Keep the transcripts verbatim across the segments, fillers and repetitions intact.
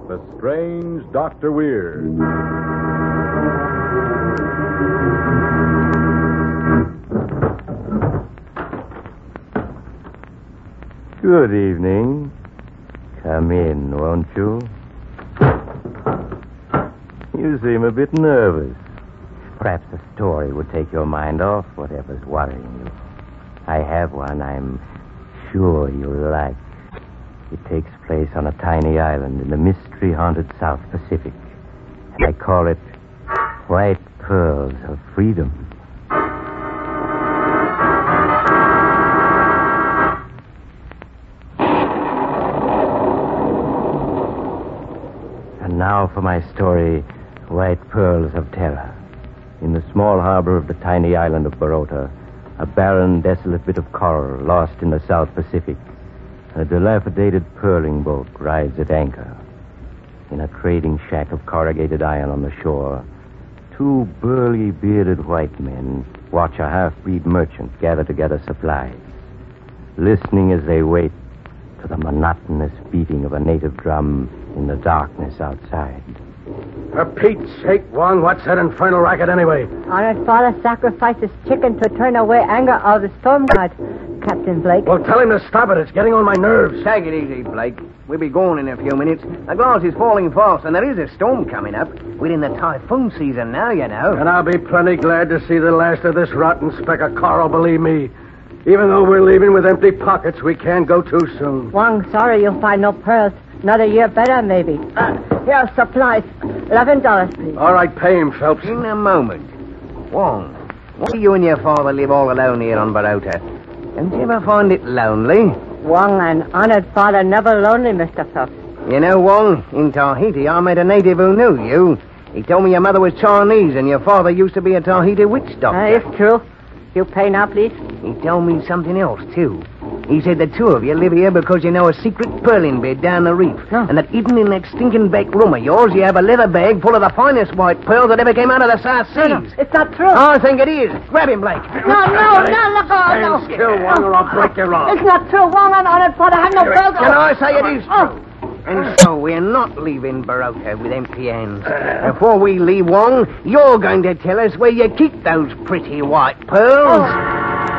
The Strange Doctor Weird. Good evening. Come in, won't you? You seem a bit nervous. Perhaps a story would take your mind off whatever's worrying you. I have one I'm sure you'll like. It takes place on a tiny island in the mystery-haunted South Pacific. I call it White Pearls of Freedom. And now for my story, White Pearls of Terror. In the small harbor of the tiny island of Barota, a barren, desolate bit of coral lost in the South Pacific, a dilapidated pearling boat rides at anchor. In a trading shack of corrugated iron on the shore, two burly, bearded white men watch a half-breed merchant gather together supplies, listening as they wait to the monotonous beating of a native drum in the darkness outside. For Pete's sake, Wong, what's that infernal racket anyway? Honored father sacrifices chicken to turn away anger of the storm god, Captain Blake. Well, tell him to stop it. It's getting on my nerves. Take it easy, Blake. We'll be gone in a few minutes. The glass is falling fast, and there is a storm coming up. We're in the typhoon season now, you know. And I'll be plenty glad to see the last of this rotten speck of coral, believe me. Even though we're leaving with empty pockets, we can't go too soon. Wong, sorry you'll find no pearls. Another year better, maybe. Uh, here are supplies. Eleven dollars, please. All right, pay him, Phelps. In a moment. Wong, why do you and your father live all alone here on Barota? Don't you ever find it lonely? Wong, an honored father, never lonely, Mister Phelps. You know, Wong, in Tahiti, I met a native who knew you. He told me your mother was Chinese and your father used to be a Tahiti witch doctor. Uh, it's true. You pay now, please. He told me something else, too. He said the two of you live here because you know a secret pearling bed down the reef. No. And that hidden in that stinking back room of yours, you have a leather bag full of the finest white pearls that ever came out of the South Seas. No, no, it's not true. I think it is. Grab him, Blake. No, no, no, look, oh, no. Stand still, Wong, or I'll break your arm. It's not true, Wong. An honored father have no pearls. Can I say it is Oh. true? And so we're not leaving Barota with empty hands. Before we leave, Wong, you're going to tell us where you keep those pretty white pearls. Oh.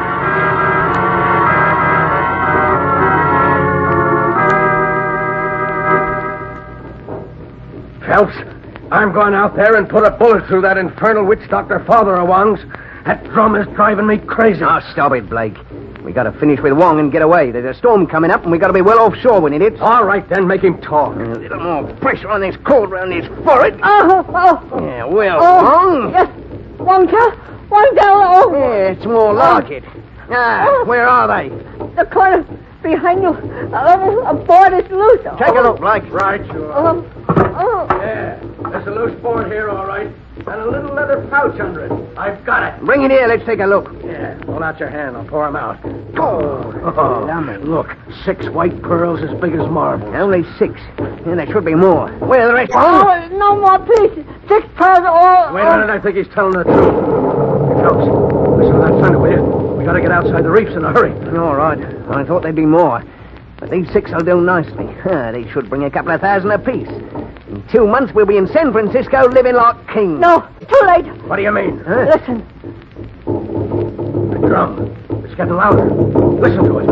Phelps, I'm going out there and put a bullet through that infernal witch doctor father of Wong's. That drum is driving me crazy. Oh, stop it, Blake. We got to finish with Wong and get away. There's a storm coming up, and we got to be well offshore when it hits. All right, then, make him talk. A little more pressure on this cord round his forehead. Oh, oh. Yeah, well, Oh, Wong. yes. Wong, tell. Wong, tell. Oh. Yeah, it's more like it. Ah, Oh. where are they? The corner behind you. Uh, a board is loose. Take a look, Blake. Right, you are. Oh. Oh. Yeah, there's a loose board here, all right. And a little leather pouch under it. I've got it. Bring it here. Let's take a look. Yeah, hold out your hand. I'll pour them out. Oh, Oh, lummy. look, six white pearls as big as marbles. Only six. And there should be more. Where are the rest? Oh, no more, please. Six pearls all. Wait a minute, I think he's telling the truth. Hey, Phelps, listen to that thunder, will you? We gotta get outside the reefs in a hurry. All right. I thought there'd be more. But these six will do nicely. They should bring a couple of thousand apiece. In two months, we'll be in San Francisco living like kings. No, too late. What do you mean? Huh? Listen. The drum. It's getting louder. Listen to it.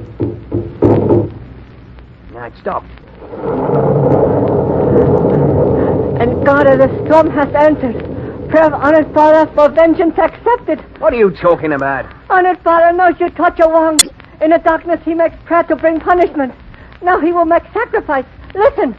Now it stopped. And God of the storm has answered. Prayer of honored father for vengeance accepted. What are you talking about? Honored father knows you touch a Wong. In the darkness, he makes prayer to bring punishment. Now he will make sacrifice. Listen.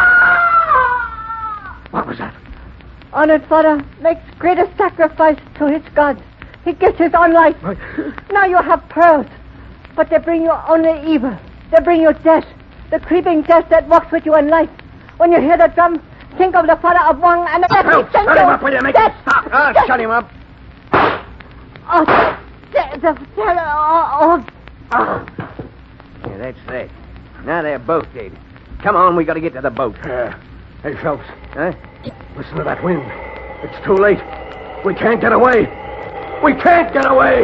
What was that? Honored father makes greatest sacrifice to his gods. He gives his own life. Right. Now you have pearls, but they bring you only evil. They bring you death, the creeping death that walks with you in life. When you hear the drum, think of the father of Wong and the death he Phelps, sent shut you. him up, will you? Make Death. him stop. Ah, Death. shut him up. Oh, the, the, the, oh, oh. Yeah, that's that. Now they're both dead. Come on, we got to get to the boat. Yeah. Hey, Phelps, Huh? listen to that wind. It's too late. We can't get away. We can't get away.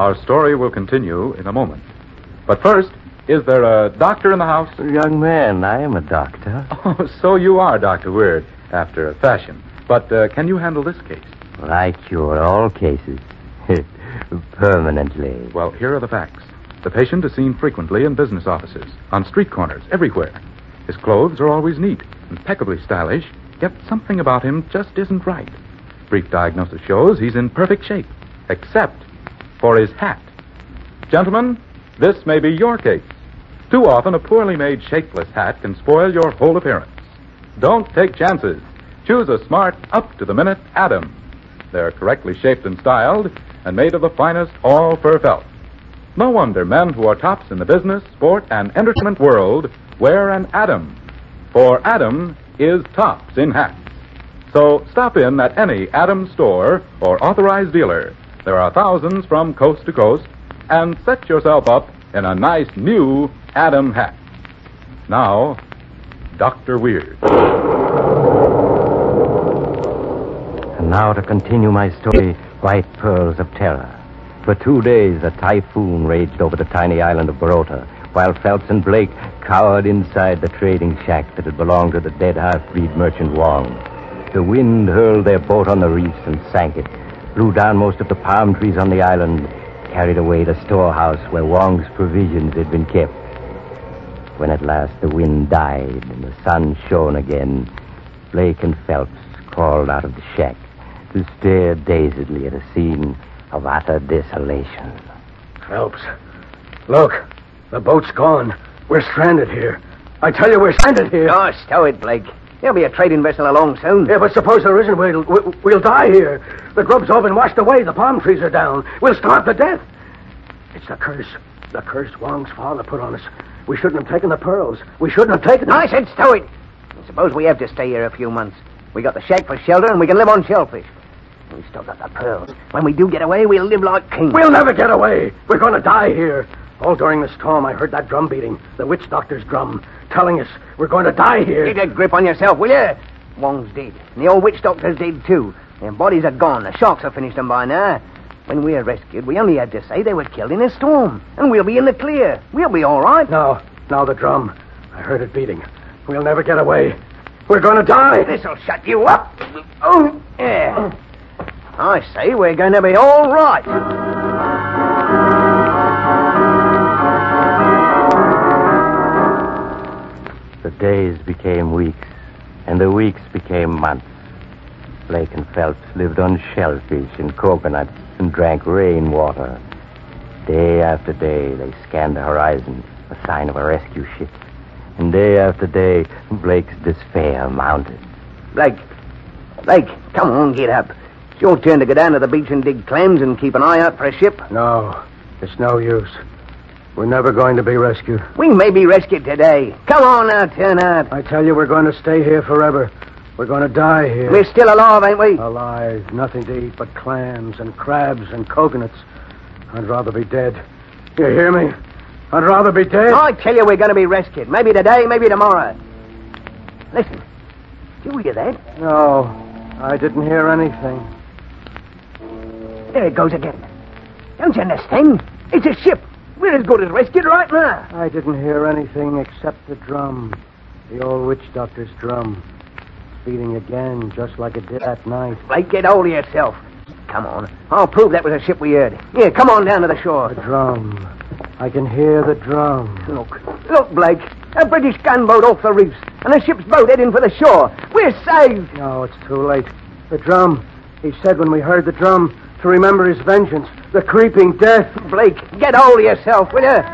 Our story will continue in a moment. But first, is there a doctor in the house? Young man, I am a doctor. Oh, so you are, Doctor Weird, after a fashion. But uh, can you handle this case? Well, I cure all cases. Permanently. Well, here are the facts. The patient is seen frequently in business offices, on street corners, everywhere. His clothes are always neat, impeccably stylish, yet something about him just isn't right. Brief diagnosis shows he's in perfect shape, except for his hat. Gentlemen, this may be your case. Too often, a poorly made, shapeless hat can spoil your whole appearance. Don't take chances. Choose a smart, up-to-the-minute Adam. They're correctly shaped and styled, and made of the finest all-fur felt. No wonder men who are tops in the business, sport, and entertainment world wear an Adam. For Adam is tops in hats. So stop in at any Adam store or authorized dealer. There are thousands from coast to coast, and set yourself up in a nice new Adam hat. Now, Doctor Weird. And now to continue my story, White Pearls of Terror. For two days, a typhoon raged over the tiny island of Barota, while Phelps and Blake cowered inside the trading shack that had belonged to the dead half-breed merchant Wong. The wind hurled their boat on the reefs and sank it, blew down most of the palm trees on the island, carried away the storehouse where Wong's provisions had been kept. When at last the wind died and the sun shone again, Blake and Phelps crawled out of the shack to stare dazedly at a scene of utter desolation. Phelps, look, the boat's gone. We're stranded here. I tell you, we're stranded here. Oh, stow it, Blake. There'll be a trading vessel along soon. Yeah, but suppose there isn't. We'll, we'll, we'll die here. The grub's all been washed away. The palm trees are down. We'll starve to death. It's the curse. The curse Wong's father put on us. We shouldn't have taken the pearls. We shouldn't have taken them. I said stow it. Suppose we have to stay here a few months. We got the shack for shelter, and we can live on shellfish. We still got the pearls. When we do get away, we'll live like kings. We'll never get away. We're going to die here. All during the storm, I heard that drum beating, the witch doctor's drum, telling us we're going to die here. Get a grip on yourself, will you? Wong's dead, and the old witch doctor's dead, too. Their bodies are gone. The sharks have finished them by now. When we're rescued, we only had to say they were killed in a storm, and we'll be in the clear. We'll be all right. No, no, the drum. I heard it beating. We'll never get away. We're going to die. This'll shut you up. Oh, yeah. I say we're going to be all right. The days became weeks, and the weeks became months. Blake and Phelps lived on shellfish and coconuts and drank rainwater. Day after day, they scanned the horizon, a sign of a rescue ship. And day after day, Blake's despair mounted. Blake, Blake, come on, get up. It's your turn to go down to the beach and dig clams and keep an eye out for a ship. No, it's no use. We're never going to be rescued. We may be rescued today. Come on now, turn out. I tell you, we're going to stay here forever. We're going to die here. We're still alive, ain't we? Alive. Nothing to eat but clams and crabs and coconuts. I'd rather be dead. You hear me? I'd rather be dead. I tell you, we're going to be rescued. Maybe today, maybe tomorrow. Listen. Did you hear that? No, I didn't hear anything. There it goes again. Don't you understand? It's a ship. We're as good as rescued right now. I didn't hear anything except the drum. The old witch doctor's drum. It's beating again, just like it did that night. Blake, get hold of yourself. Come on. I'll prove that was a ship we heard. Here, come on down to the shore. The drum. I can hear the drum. Look. Look, Blake. A British gunboat off the reefs, and a ship's boat heading for the shore. We're saved. No, it's too late. The drum. He said when we heard the drum to remember his vengeance, the creeping death. Blake, get hold of yourself, will you?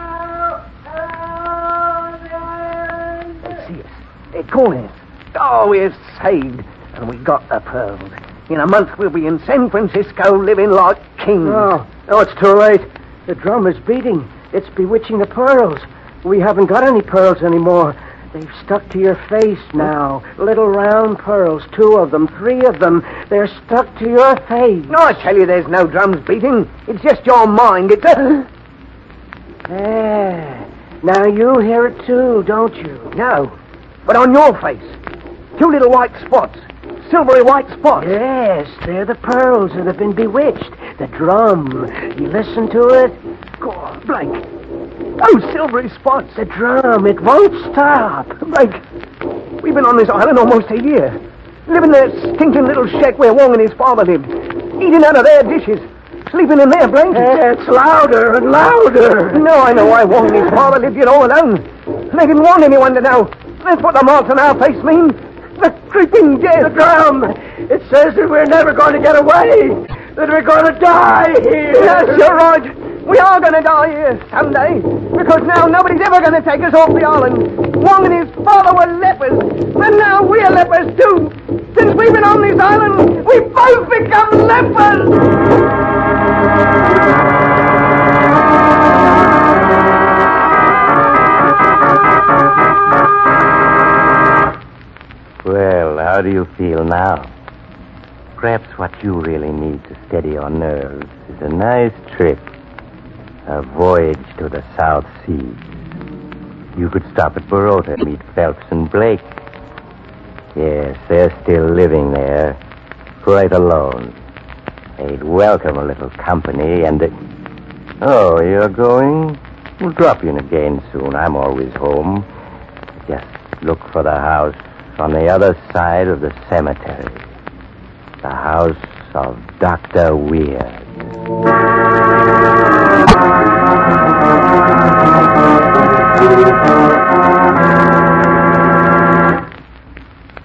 They see us. They're calling us. Oh, we're saved, and we got the pearls. In a month, we'll be in San Francisco living like kings. No, no, it's too late. The drum is beating. It's bewitching the pearls. We haven't got any pearls anymore. They've stuck to your face now. Little round pearls, two of them, three of them. They're stuck to your face. No, I tell you, there's no drums beating. It's just your mind. It's a... There. Now you hear it too, don't you? No, but on your face. Two little white spots. silvery white spots. Yes, they're the pearls that have been bewitched. The drum. You listen to it? Go on, Blank. Those silvery spots. The drum. It won't stop. Blank, we've been on this island almost a year. Living in that stinking little shack where Wong and his father lived. Eating out of their dishes. Sleeping in their blankets. Yeah, it's louder and louder. Now I know why Wong and his father lived here all alone. They didn't want anyone to know. That's what the marks on our face mean. The creeping death. The drum. It says that we're never going to get away. That we're going to die here. Yes, you're right. We are going to die here someday. Because now nobody's ever going to take us off the island. Wong and his father were lepers. And now we're lepers too. Since we've been on this island, we've both become lepers. Well, how do you feel now? Perhaps what you really need to steady your nerves is a nice trip. A voyage to the South Seas. You could stop at Baroda and meet Phelps and Blake. Yes, they're still living there, quite alone. They'd welcome a little company and... A... Oh, you're going? We'll drop you in again soon. I'm always home. Just look for the house on the other side of the cemetery. The house of Doctor Weir.